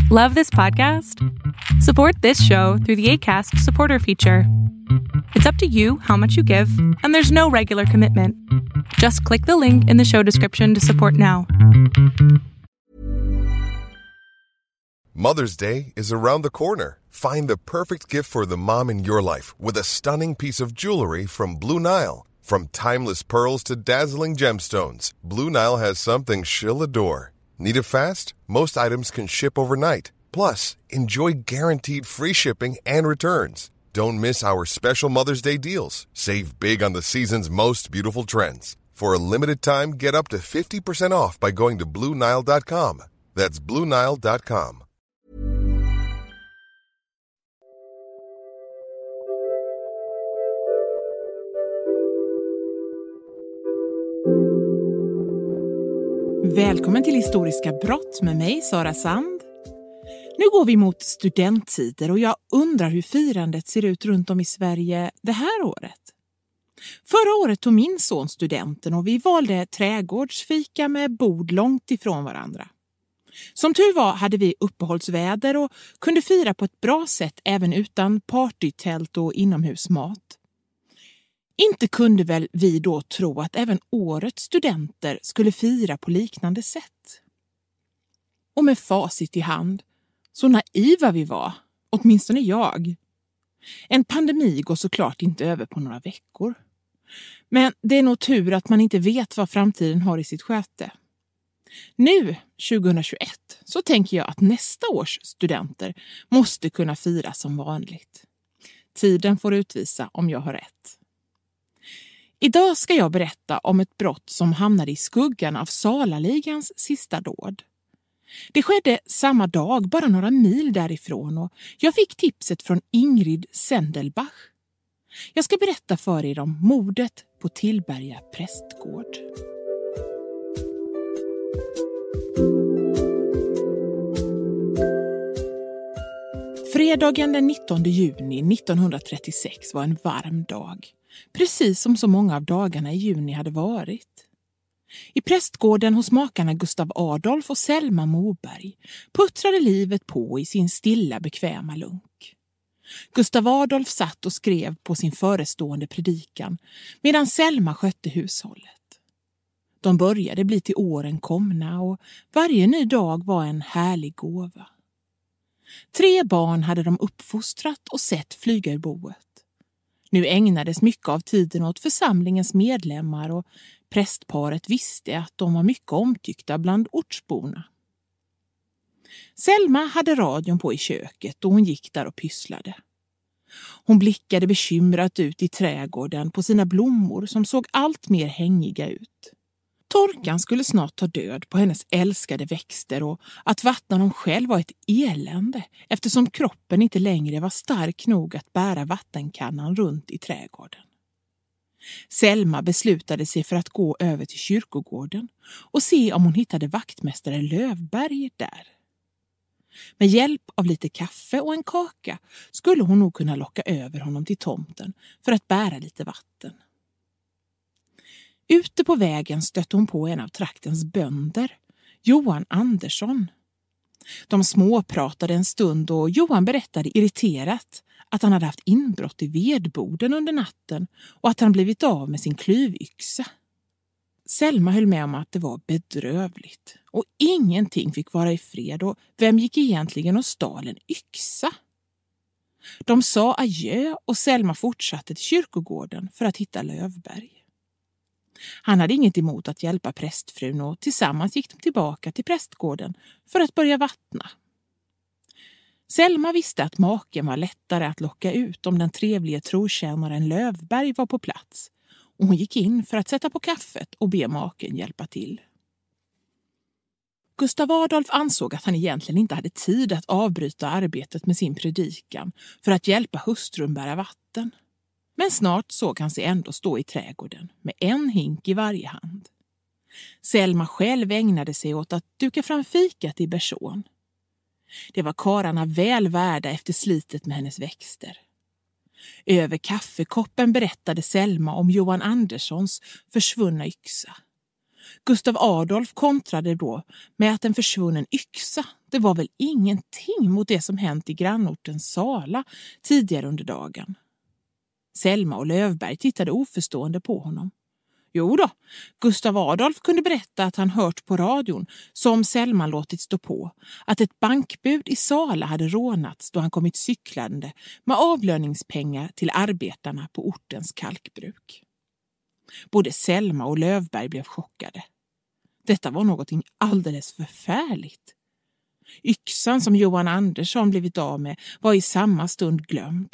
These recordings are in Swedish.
Love this podcast? Support this show through the Acast supporter feature. It's up to you how much you give, and there's no regular commitment. Just click the link in the show description to support now. Mother's Day is around the corner. Find the perfect gift for the mom in your life with a stunning piece of jewelry from Blue Nile. From timeless pearls to dazzling gemstones, Blue Nile has something she'll adore. Need it fast? Most items can ship overnight. Plus, enjoy guaranteed free shipping and returns. Don't miss our special Mother's Day deals. Save big on the season's most beautiful trends. For a limited time, get up to 50% off by going to BlueNile.com. That's BlueNile.com. Välkommen till Historiska brott med mig, Sara Sand. Nu går vi mot studenttider och jag undrar hur firandet ser ut runt om i Sverige det här året. Förra året tog min son studenten och vi valde trädgårdsfika med bord långt ifrån varandra. Som tur var hade vi uppehållsväder och kunde fira på ett bra sätt även utan partytält och inomhusmat. Inte kunde väl vi då tro att även årets studenter skulle fira på liknande sätt. Och med facit i hand, så naiva vi var, åtminstone jag. En pandemi går såklart inte över på några veckor. Men det är nog tur att man inte vet vad framtiden har i sitt sköte. Nu, 2021, så tänker jag att nästa års studenter måste kunna fira som vanligt. Tiden får utvisa om jag har rätt. Idag ska jag berätta om ett brott som hamnade i skuggan av Salaligans sista dåd. Det skedde samma dag, bara några mil därifrån, och jag fick tipset från Ingrid Sendelbach. Jag ska berätta för er om mordet på Tillberga prästgård. Fredagen den 19 juni 1936 var en varm dag. Precis som så många av dagarna i juni hade varit. I prästgården hos makarna Gustav Adolf och Selma Moberg puttrade livet på i sin stilla bekväma lunk. Gustav Adolf satt och skrev på sin förestående predikan medan Selma skötte hushållet. De började bli till åren komna och varje ny dag var en härlig gåva. 3 barn hade de uppfostrat och sett flyga ur boet. Nu ägnades mycket av tiden åt församlingens medlemmar och prästparet visste att de var mycket omtyckta bland ortsborna. Selma hade radion på i köket och hon gick där och pysslade. Hon blickade bekymrat ut i trädgården på sina blommor som såg allt mer hängiga ut. Torkan skulle snart ta död på hennes älskade växter och att vattna dem själv var ett elände eftersom kroppen inte längre var stark nog att bära vattenkannan runt i trädgården. Selma beslutade sig för att gå över till kyrkogården och se om hon hittade vaktmästare Lövberg där. Med hjälp av lite kaffe och en kaka skulle hon nog kunna locka över honom till tomten för att bära lite vatten. Ute på vägen stötte hon på en av traktens bönder, Johan Andersson. De småpratade en stund och Johan berättade irriterat att han hade haft inbrott i vedboden under natten och att han blivit av med sin klyvyxa. Selma höll med om att det var bedrövligt och ingenting fick vara i fred och vem gick egentligen och stal en yxa? De sa adjö och Selma fortsatte till kyrkogården för att hitta Lövberg. Han hade inget emot att hjälpa prästfrun och tillsammans gick de tillbaka till prästgården för att börja vattna. Selma visste att maken var lättare att locka ut om den trevliga trotjänaren Lövberg var på plats och hon gick in för att sätta på kaffet och be maken hjälpa till. Gustav Adolf ansåg att han egentligen inte hade tid att avbryta arbetet med sin predikan för att hjälpa hustrun bära vatten. Men snart såg han sig ändå stå i trädgården med en hink i varje hand. Selma själv ägnade sig åt att duka fram fikat i bersån. Det var karlarna väl värda efter slitet med hennes växter. Över kaffekoppen berättade Selma om Johan Anderssons försvunna yxa. Gustav Adolf kontrade då med att en försvunnen yxa, Det var väl ingenting mot det som hänt i grannorten Sala tidigare under dagen. Selma och Lövberg tittade oförstående på honom. Jo då, Gustav Adolf kunde berätta att han hört på radion, som Selma låtit stå på, att ett bankbud i Sala hade rånats då han kommit cyklande med avlöningspengar till arbetarna på ortens kalkbruk. Både Selma och Lövberg blev chockade. Detta var något alldeles förfärligt. Yxan som Johan Andersson blivit av med var i samma stund glömd.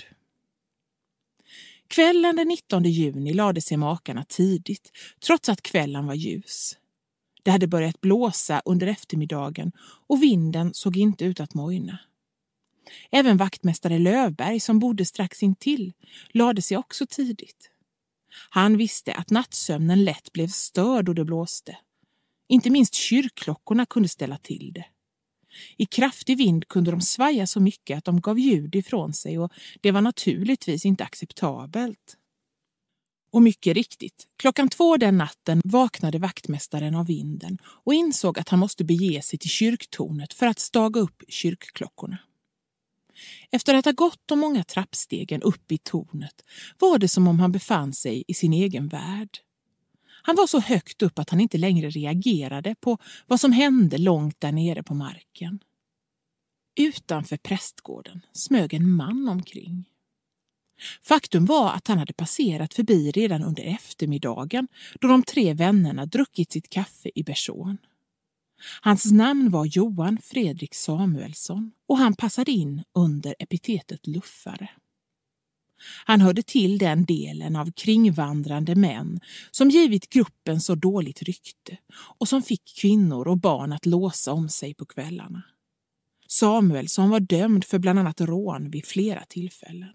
Kvällen den 19 juni lade sig makarna tidigt, trots att kvällen var ljus. Det hade börjat blåsa under eftermiddagen och vinden såg inte ut att mojna. Även vaktmästare Lövberg, som bodde strax intill, lade sig också tidigt. Han visste att nattsömnen lätt blev störd då det blåste. Inte minst kyrkklockorna kunde ställa till det. I kraftig vind kunde de svaja så mycket att de gav ljud ifrån sig, och det var naturligtvis inte acceptabelt. Och mycket riktigt, 2:00 den natten vaknade vaktmästaren av vinden och insåg att han måste bege sig till kyrktornet för att staga upp kyrkklockorna. Efter att ha gått de många trappstegen upp i tornet var det som om han befann sig i sin egen värld. Han var så högt upp att han inte längre reagerade på vad som hände långt där nere på marken. Utanför prästgården smög en man omkring. Faktum var att han hade passerat förbi redan under eftermiddagen då de 3 vännerna druckit sitt kaffe i Bersån. Hans namn var Johan Fredrik Samuelsson och han passade in under epitetet luffare. Han hörde till den delen av kringvandrande män som givit gruppen så dåligt rykte och som fick kvinnor och barn att låsa om sig på kvällarna. Samuelsson var dömd för bland annat rån vid flera tillfällen.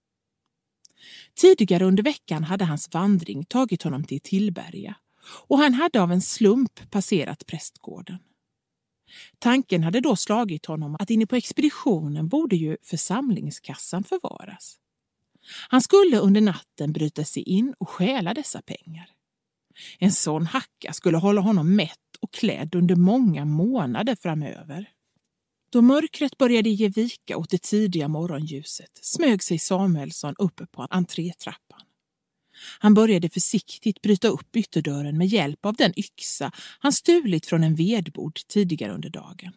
Tidigare under veckan hade hans vandring tagit honom till Tillberga och han hade av en slump passerat prästgården. Tanken hade då slagit honom att inne på expeditionen borde ju församlingskassan förvaras. Han skulle under natten bryta sig in och stjäla dessa pengar. En sån hacka skulle hålla honom mätt och klädd under många månader framöver. Då mörkret började ge vika åt det tidiga morgonljuset smög sig Samuelsson uppe på entrétrappan. Han började försiktigt bryta upp ytterdörren med hjälp av den yxa han stulit från en vedbord tidigare under dagen.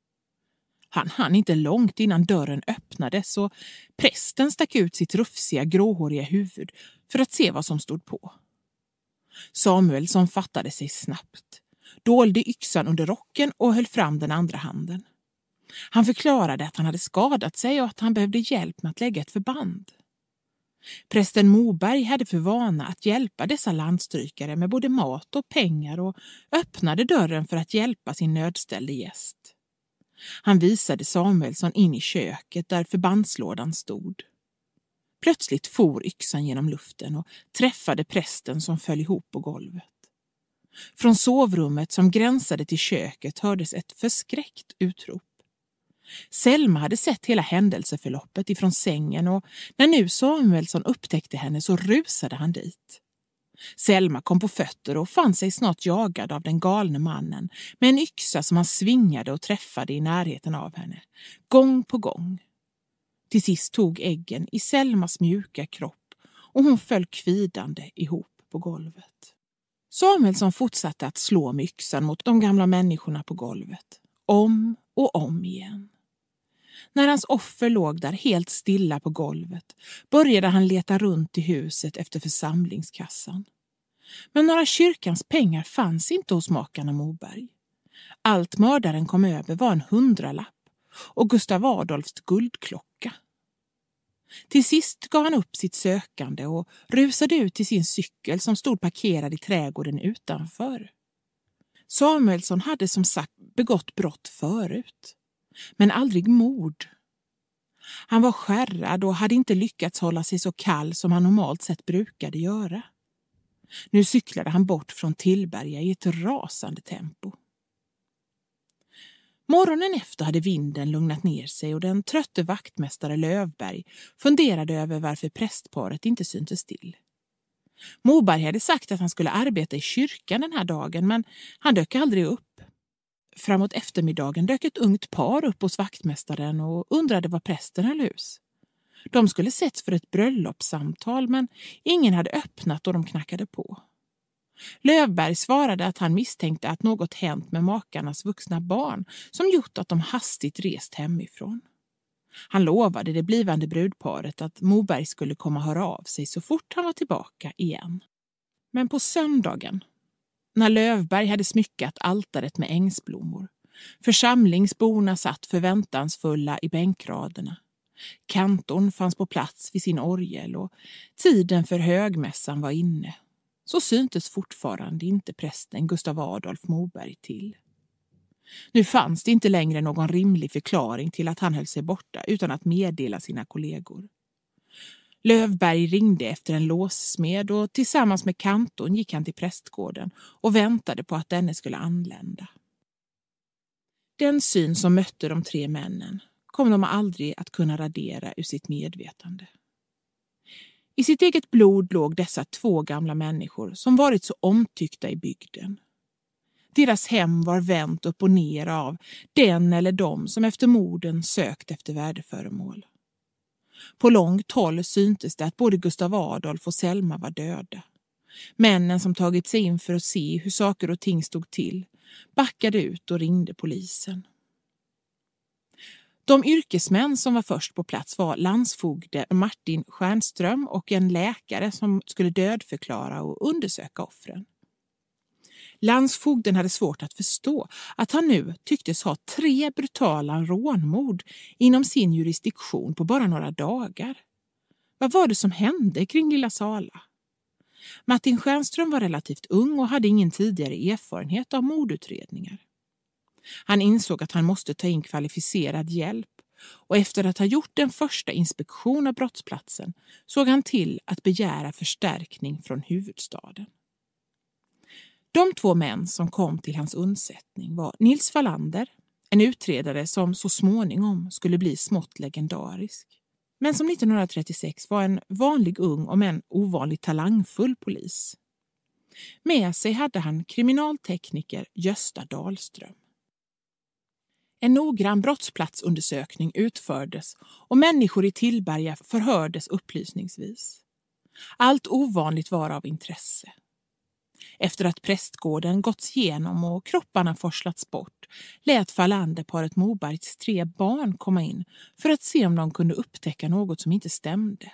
Han hann inte långt innan dörren öppnades och prästen stack ut sitt rufsiga gråhåriga huvud för att se vad som stod på. Samuelsson fattade sig snabbt, dolde yxan under rocken och höll fram den andra handen. Han förklarade att han hade skadat sig och att han behövde hjälp med att lägga ett förband. Prästen Moberg hade för vana att hjälpa dessa landstrykare med både mat och pengar och öppnade dörren för att hjälpa sin nödställde gäst. Han visade Samuelsson in i köket där förbandslådan stod. Plötsligt for yxan genom luften och träffade prästen som föll ihop på golvet. Från sovrummet som gränsade till köket hördes ett förskräckt utrop. Selma hade sett hela händelseförloppet ifrån sängen och när nu Samuelsson upptäckte henne så rusade han dit. Selma kom på fötter och fann sig snart jagad av den galne mannen med en yxa som han svingade och träffade i närheten av henne, gång på gång. Till sist tog äggen i Selmas mjuka kropp och hon föll kvidande ihop på golvet. Samuelsson fortsatte att slå med yxan mot de gamla människorna på golvet, om och om igen. När hans offer låg där helt stilla på golvet började han leta runt i huset efter församlingskassan. Men några kyrkans pengar fanns inte hos makarna Moberg. Allt mördaren kom över var en 100-lapp och Gustav Adolfs guldklocka. Till sist gav han upp sitt sökande och rusade ut till sin cykel som stod parkerad i trädgården utanför. Samuelsson hade som sagt begått brott förut, men aldrig mord. Han var skärrad och hade inte lyckats hålla sig så kall som han normalt sett brukade göra. Nu cyklade han bort från Tillberga i ett rasande tempo. Morgonen efter hade vinden lugnat ner sig och den trötte vaktmästare Lövberg funderade över varför prästparet inte syntes till. Moberg hade sagt att han skulle arbeta i kyrkan den här dagen, men han dök aldrig upp. framåt eftermiddagen dök ett ungt par upp hos vaktmästaren och undrade vad prästen höll hus. De skulle setts för ett bröllopssamtal, men ingen hade öppnat och de knackade på. Löfberg svarade att han misstänkte att något hänt med makarnas vuxna barn som gjort att de hastigt rest hemifrån. Han lovade det blivande brudparet att Moberg skulle komma höra av sig så fort han var tillbaka igen. Men på söndagen, när Löfberg hade smyckat altaret med ängsblommor, församlingsborna satt förväntansfulla i bänkraderna, kantorn fanns på plats vid sin orgel och tiden för högmässan var inne, så syntes fortfarande inte prästen Gustav Adolf Moberg till. Nu fanns det inte längre någon rimlig förklaring till att han höll sig borta utan att meddela sina kollegor. Löfberg ringde efter en låssmed och tillsammans med kantorn gick han till prästgården och väntade på att denne skulle anlända. Den syn som mötte de tre männen kom de aldrig att kunna radera ur sitt medvetande. I sitt eget blod låg dessa två gamla människor som varit så omtyckta i bygden. Deras hem var vänt upp och ner av den eller de som efter morden sökt efter värdeföremål. På långt håll syntes det att både Gustav Adolf och Selma var döda. Männen som tagit sig in för att se hur saker och ting stod till backade ut och ringde polisen. De yrkesmän som var först på plats var landsfogde Martin Stjernström och en läkare som skulle dödförklara och undersöka offren. Landsfogden hade svårt att förstå att han nu tycktes ha 3 brutala rånmord inom sin jurisdiktion på bara några dagar. Vad var det som hände kring Lilla Sala? Martin Stjernström var relativt ung och hade ingen tidigare erfarenhet av mordutredningar. Han insåg att han måste ta in kvalificerad hjälp och efter att ha gjort en första inspektion av brottsplatsen såg han till att begära förstärkning från huvudstaden. De 2 män som kom till hans undsättning var Nils Wallander, en utredare som så småningom skulle bli smått legendarisk, men som 1936 var en vanlig ung och en ovanligt talangfull polis. Med sig hade han kriminaltekniker Gösta Dahlström. En noggrann brottsplatsundersökning utfördes och människor i Tillberga förhördes upplysningsvis. Allt ovanligt var av intresse. Efter att prästgården gåtts igenom och kropparna forslats bort lät Wallander paret Mobergs 3 barn komma in för att se om de kunde upptäcka något som inte stämde.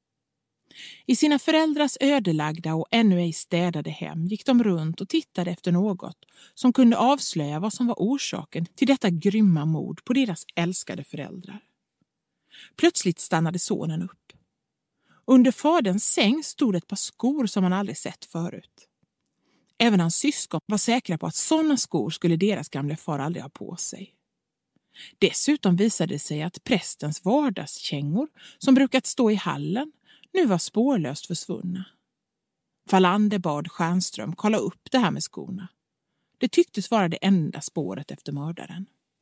I sina föräldrars ödelagda och ännu ej städade hem gick de runt och tittade efter något som kunde avslöja vad som var orsaken till detta grymma mord på deras älskade föräldrar. Plötsligt stannade sonen upp. Under faderns säng stod ett par skor som han aldrig sett förut. Även hans syskon var säkra på att sådana skor skulle deras gamla far aldrig ha på sig. Dessutom visade det sig att prästens vardagskängor som brukat stå i hallen nu var spårlöst försvunna. Wallander bad Stjernström kolla upp det här med skorna. Det tycktes vara det enda spåret efter mördaren.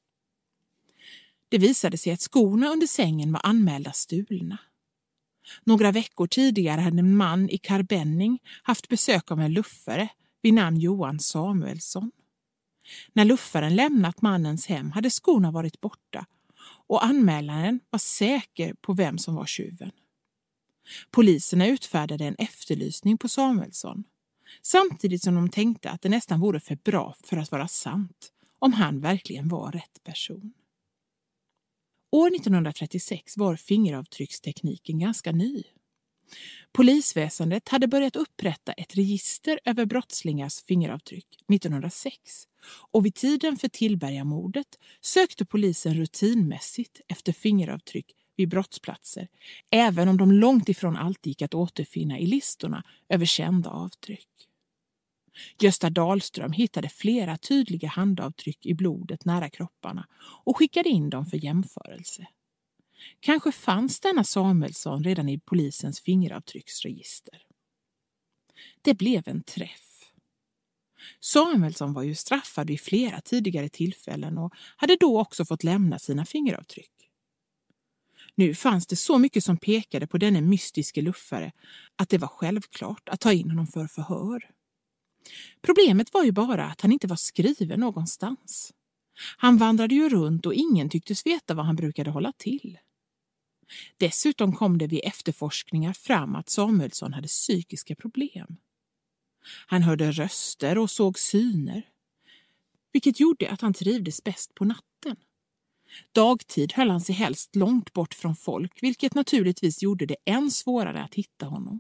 Det visade sig att skorna under sängen var anmälda stulna. Några veckor tidigare hade en man i Karbenning haft besök av en luffare vid namn Johan Samuelsson. När luffaren lämnat mannens hem hade skorna varit borta och anmälaren var säker på vem som var tjuven. Poliserna utfärdade en efterlysning på Samuelsson, samtidigt som de tänkte att det nästan vore för bra för att vara sant om han verkligen var rätt person. År 1936 var fingeravtryckstekniken ganska ny. Polisväsendet hade börjat upprätta ett register över brottslingars fingeravtryck 1906 och vid tiden för Tillbergamordet sökte polisen rutinmässigt efter fingeravtryck vid brottsplatser, även om de långt ifrån alltid gick att återfinna i listorna över kända avtryck. Gösta Dahlström hittade flera tydliga handavtryck i blodet nära kropparna och skickade in dem för jämförelse. Kanske fanns denna Samuelsson redan i polisens fingeravtrycksregister. Det blev en träff. Samuelsson var ju straffad vid flera tidigare tillfällen och hade då också fått lämna sina fingeravtryck. Nu fanns det så mycket som pekade på denne mystiske luffare att det var självklart att ta in honom för förhör. Problemet var ju bara att han inte var skriven någonstans. Han vandrade ju runt och ingen tycktes veta vad han brukade hålla till. Dessutom kom det vid efterforskningar fram att Samuelsson hade psykiska problem. Han hörde röster och såg syner, vilket gjorde att han trivdes bäst på natten. Dagtid höll han sig helst långt bort från folk, vilket naturligtvis gjorde det än svårare att hitta honom.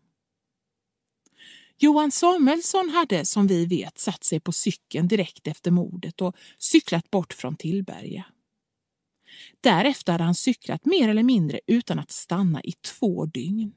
Johan Samuelsson hade, som vi vet, satt sig på cykeln direkt efter mordet och cyklat bort från Tillberga. Därefter hade han cyklat mer eller mindre utan att stanna i 2 dygn.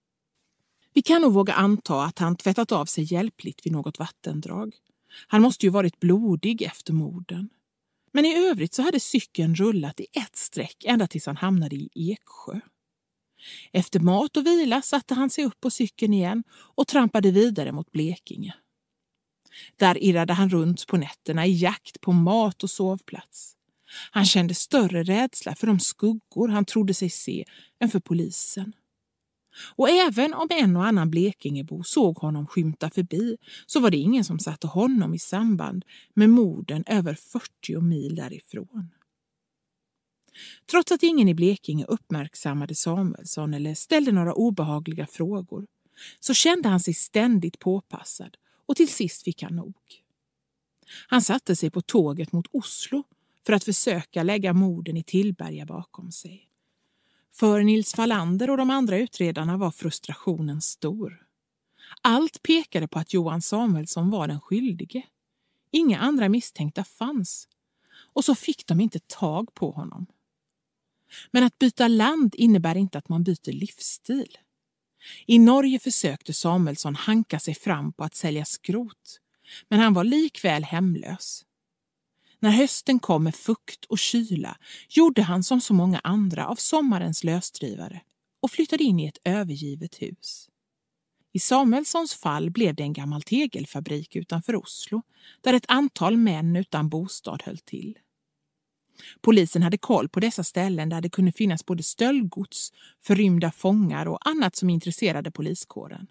Vi kan nog våga anta att han tvättat av sig hjälpligt vid något vattendrag. Han måste ju varit blodig efter morden. Men i övrigt så hade cykeln rullat i ett streck ända tills han hamnade i Eksjö. Efter mat och vila satte han sig upp på cykeln igen och trampade vidare mot Blekinge. Där irrade han runt på nätterna i jakt på mat och sovplats. Han kände större rädsla för de skuggor han trodde sig se än för polisen. Och även om en och annan Blekingebo såg honom skymta förbi så var det ingen som satte honom i samband med morden över 40 mil därifrån. Trots att ingen i Blekinge uppmärksammade Samuelsson eller ställde några obehagliga frågor så kände han sig ständigt påpassad och till sist fick han nog. Han satte sig på tåget mot Oslo för att försöka lägga morden i Tillberga bakom sig. För Nils Fallander och de andra utredarna var frustrationen stor. Allt pekade på att Johan Samuelsson var den skyldige. Inga andra misstänkta fanns. Och så fick de inte tag på honom. Men att byta land innebär inte att man byter livsstil. I Norge försökte Samuelsson hanka sig fram på att sälja skrot. Men han var likväl hemlös. När hösten kom med fukt och kyla gjorde han som så många andra av sommarens lösdrivare och flyttade in i ett övergivet hus. I Samuelssons fall blev det en gammal tegelfabrik utanför Oslo där ett antal män utan bostad höll till. Polisen hade koll på dessa ställen där det kunde finnas både stöldgods, förrymda fångar och annat som intresserade poliskåren.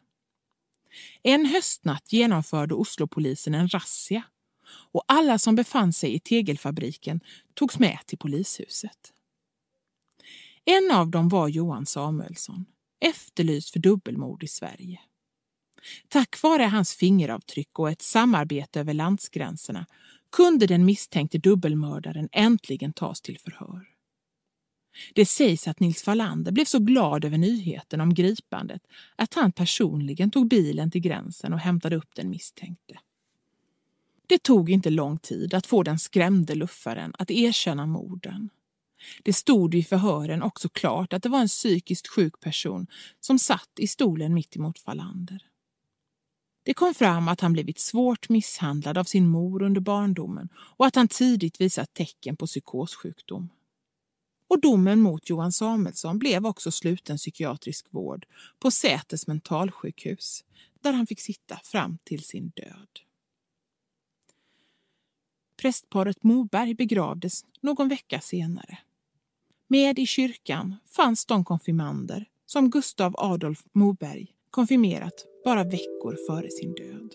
En höstnatt genomförde Oslopolisen en razzia och alla som befann sig i tegelfabriken togs med till polishuset. En av dem var Johan Samuelsson, efterlyst för dubbelmord i Sverige. Tack vare hans fingeravtryck och ett samarbete över landsgränserna kunde den misstänkte dubbelmördaren äntligen tas till förhör. Det sägs att Nils Fallander blev så glad över nyheten om gripandet att han personligen tog bilen till gränsen och hämtade upp den misstänkte. Det tog inte lång tid att få den skrämde luffaren att erkänna morden. Det stod i förhören också klart att det var en psykiskt sjuk person som satt i stolen mitt emot Fallander. Det kom fram att han blivit svårt misshandlad av sin mor under barndomen och att han tidigt visat tecken på psykossjukdom. Och domen mot Johan Samuelsson blev också sluten psykiatrisk vård på Säters mentalsjukhus där han fick sitta fram till sin död. Prästparet Moberg begravdes någon vecka senare. Med i kyrkan fanns de konfirmander som Gustav Adolf Moberg konfirmerat bara veckor före sin död.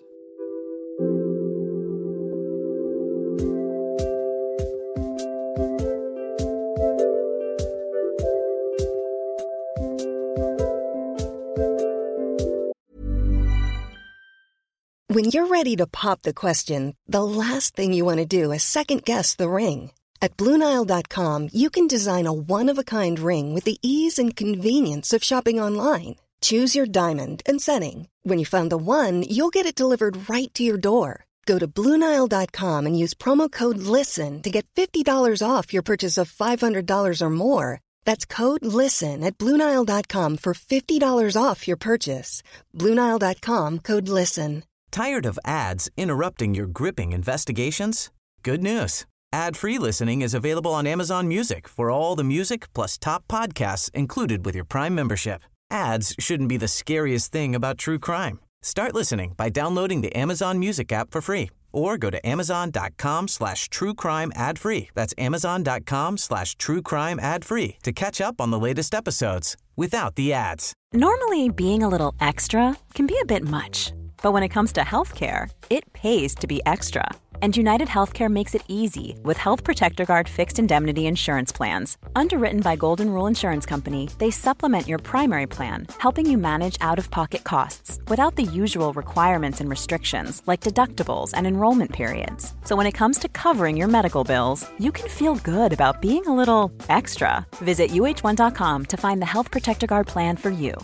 When you're ready to pop the question, the last thing you want to do is second-guess the ring. At BlueNile.com, you can design a one-of-a-kind ring with the ease and convenience of shopping online. Choose your diamond and setting. When you find the one, you'll get it delivered right to your door. Go to BlueNile.com and use promo code LISTEN to get $50 off your purchase of $500 or more. That's code LISTEN at BlueNile.com for $50 off your purchase. BlueNile.com, code LISTEN. Tired of ads interrupting your gripping investigations? Good news. Ad-free listening is available on Amazon Music for all the music plus top podcasts included with your Prime membership. Ads shouldn't be the scariest thing about true crime. Start listening by downloading the Amazon Music app for free or go to amazon.com/truecrime ad-free. That's amazon.com/truecrime ad-free to catch up on the latest episodes without the ads. Normally, being a little extra can be a bit much. But when it comes to healthcare, it pays to be extra. And United Healthcare makes it easy with Health Protector Guard fixed indemnity insurance plans. Underwritten by Golden Rule Insurance Company, they supplement your primary plan, helping you manage out-of-pocket costs without the usual requirements and restrictions like deductibles and enrollment periods. So when it comes to covering your medical bills, you can feel good about being a little extra. Visit uh1.com to find the Health Protector Guard plan for you.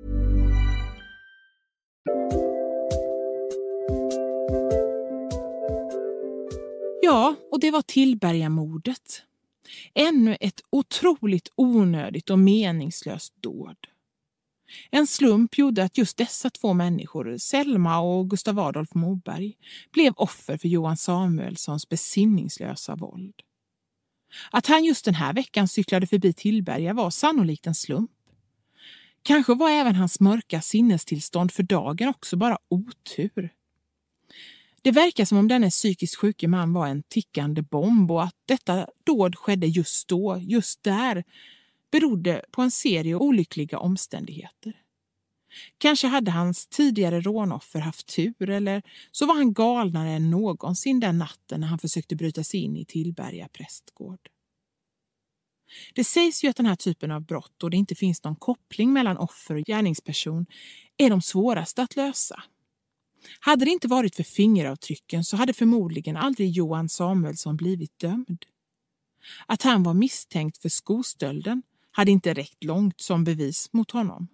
Ja, och det var Tillbergamordet. Ännu ett otroligt onödigt och meningslöst dåd. En slump gjorde att just dessa två människor, Selma och Gustav Adolf Moberg, blev offer för Johan Samuelssons besinningslösa våld. Att han just den här veckan cyklade förbi Tillberga var sannolikt en slump. Kanske var även hans mörka sinnestillstånd för dagen också bara otur. Det verkar som om denne psykiskt sjuke man var en tickande bomb och att detta dåd skedde just då, just där, berodde på en serie olyckliga omständigheter. Kanske hade hans tidigare rånoffer haft tur eller så var han galnare än någonsin den natten när han försökte bryta sig in i Tillberga prästgård. Det sägs ju att den här typen av brott och det inte finns någon koppling mellan offer och gärningsperson är de svåraste att lösa. Hade det inte varit för fingeravtrycken så hade förmodligen aldrig Johan Samuelsson blivit dömd. Att han var misstänkt för skostölden hade inte räckt långt som bevis mot honom.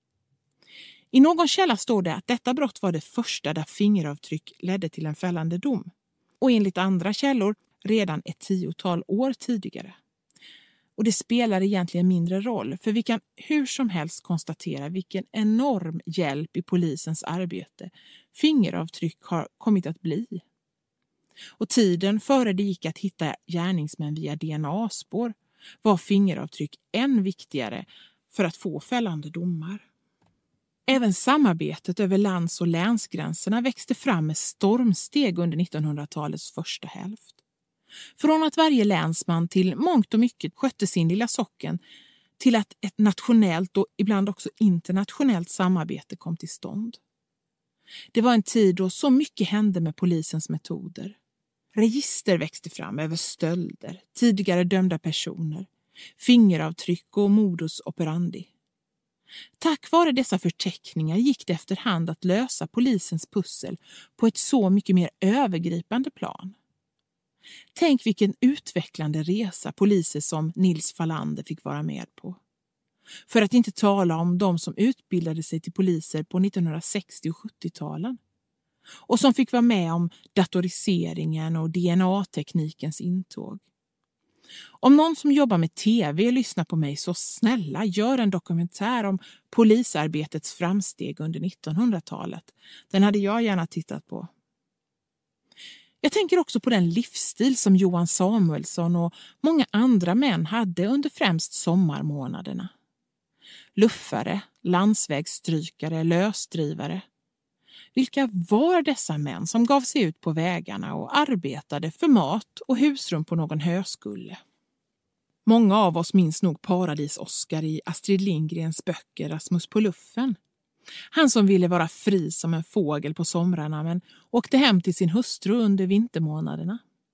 I någon källa står det att detta brott var det första där fingeravtryck ledde till en fällande dom. Och enligt andra källor redan ett 10-tal år tidigare. Och det spelar egentligen mindre roll för vi kan hur som helst konstatera vilken enorm hjälp i polisens arbete fingeravtryck har kommit att bli. Och tiden före det gick att hitta gärningsmän via DNA-spår var fingeravtryck än viktigare för att få fällande domar. Även samarbetet över lands- och länsgränserna växte fram med stormsteg under 1900-talets första hälft. Från att varje länsman till mångt och mycket skötte sin lilla socken till att ett nationellt och ibland också internationellt samarbete kom till stånd. Det var en tid då så mycket hände med polisens metoder. Register växte fram över stölder, tidigare dömda personer, fingeravtryck och modus operandi. Tack vare dessa förteckningar gick det efterhand att lösa polisens pussel på ett så mycket mer övergripande plan. Tänk vilken utvecklande resa poliser som Nils Fallander fick vara med på. För att inte tala om de som utbildade sig till poliser på 1960- och 70-talen. Och som fick vara med om datoriseringen och DNA-teknikens intåg. Om någon som jobbar med tv lyssnar på mig så snälla, gör en dokumentär om polisarbetets framsteg under 1900-talet. Den hade jag gärna tittat på. Jag tänker också på den livsstil som Johan Samuelsson och många andra män hade under främst sommarmånaderna. Luffare, landsvägsstrykare, lösdrivare. Vilka var dessa män som gav sig ut på vägarna och arbetade för mat och husrum på någon höskulle? Många av oss minns nog Paradis-Oskar i Astrid Lindgrens böcker Rasmus på luffen. Han som ville vara fri som en fågel på somrarna men åkte hem till sin hustru under vintermånaderna.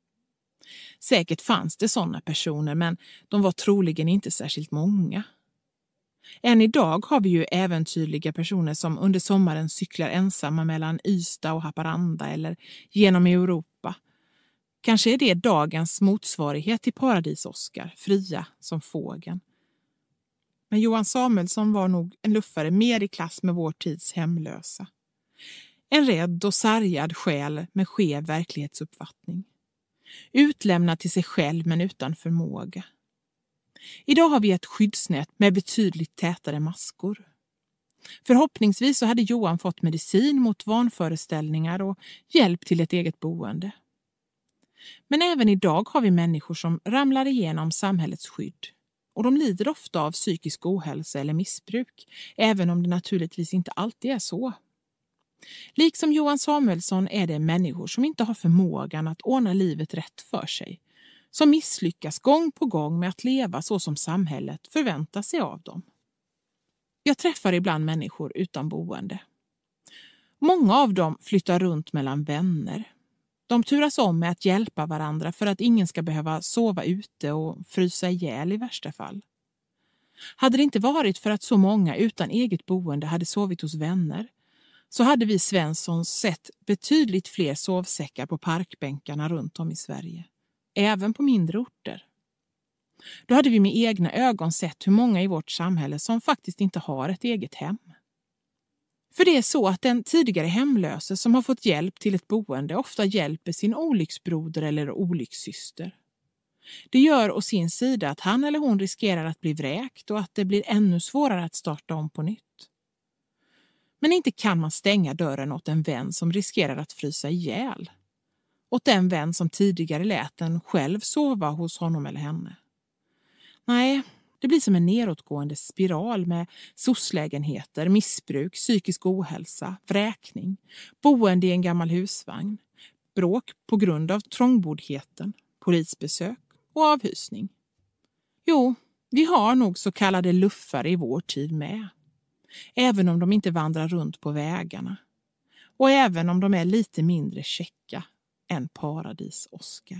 Säkert fanns det sådana personer men de var troligen inte särskilt många. Än idag har vi ju äventyrliga personer som under sommaren cyklar ensamma mellan Ystad och Haparanda eller genom Europa. Kanske är det dagens motsvarighet till Paradis-Oskar, fria som fågeln. Men Johan Samuelsson var nog en luffare mer i klass med vår tids hemlösa. En rädd och sargad själ med skev verklighetsuppfattning. Utlämnad till sig själv men utan förmåga. Idag har vi ett skyddsnät med betydligt tätare maskor. Förhoppningsvis så hade Johan fått medicin mot vanföreställningar och hjälp till ett eget boende. Men även idag har vi människor som ramlar igenom samhällets skydd. Och de lider ofta av psykisk ohälsa eller missbruk, även om det naturligtvis inte alltid är så. Liksom Johan Samuelsson är det människor som inte har förmågan att ordna livet rätt för sig. Som misslyckas gång på gång med att leva så som samhället förväntar sig av dem. Jag träffar ibland människor utan boende. Många av dem flyttar runt mellan vänner. De turas om med att hjälpa varandra för att ingen ska behöva sova ute och frysa ihjäl i värsta fall. Hade det inte varit för att så många utan eget boende hade sovit hos vänner, så hade vi Svenssons sett betydligt fler sovsäckar på parkbänkarna runt om i Sverige. Även på mindre orter. Då hade vi med egna ögon sett hur många i vårt samhälle som faktiskt inte har ett eget hem. För det är så att den tidigare hemlöse som har fått hjälp till ett boende ofta hjälper sin olycksbroder eller olyckssyster. Det gör å sin sida att han eller hon riskerar att bli vräkt och att det blir ännu svårare att starta om på nytt. Men inte kan man stänga dörren åt en vän som riskerar att frysa ihjäl. Åt den vän som tidigare lät en själv sova hos honom eller henne. Nej, det blir som en nedåtgående spiral med soc-lägenheter, missbruk, psykisk ohälsa, vräkning, boende i en gammal husvagn, bråk på grund av trångboddheten, polisbesök och avhysning. Jo, vi har nog så kallade luffare i vår tid med. Även om de inte vandrar runt på vägarna. Och även om de är lite mindre checka än Paradis-Oscar.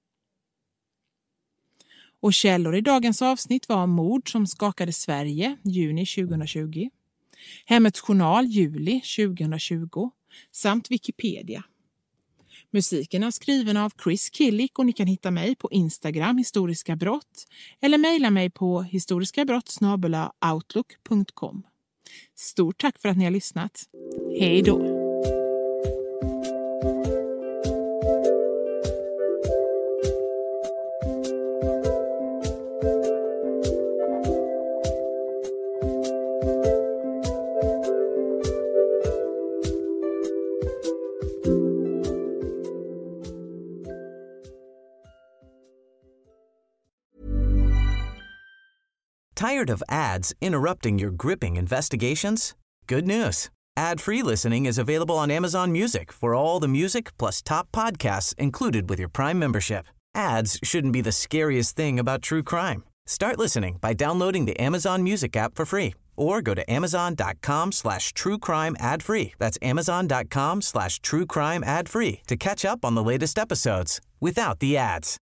Och källor i dagens avsnitt var Mord som skakade Sverige, juni 2020. Hemmets journal, juli 2020. Samt Wikipedia. Musiken är skriven av Chris Killick och ni kan hitta mig på Instagram, Historiska brott. Eller mejla mig på historiskabrott@outlook.com. Stort tack för att ni har lyssnat. Hej då! Tired of ads interrupting your gripping investigations? Good news. Ad-free listening is available on Amazon Music for all the music plus top podcasts included with your Prime membership. Ads shouldn't be the scariest thing about true crime. Start listening by downloading the Amazon Music app for free or go to amazon.com/truecrime ad-free. That's amazon.com/truecrime ad-free to catch up on the latest episodes without the ads.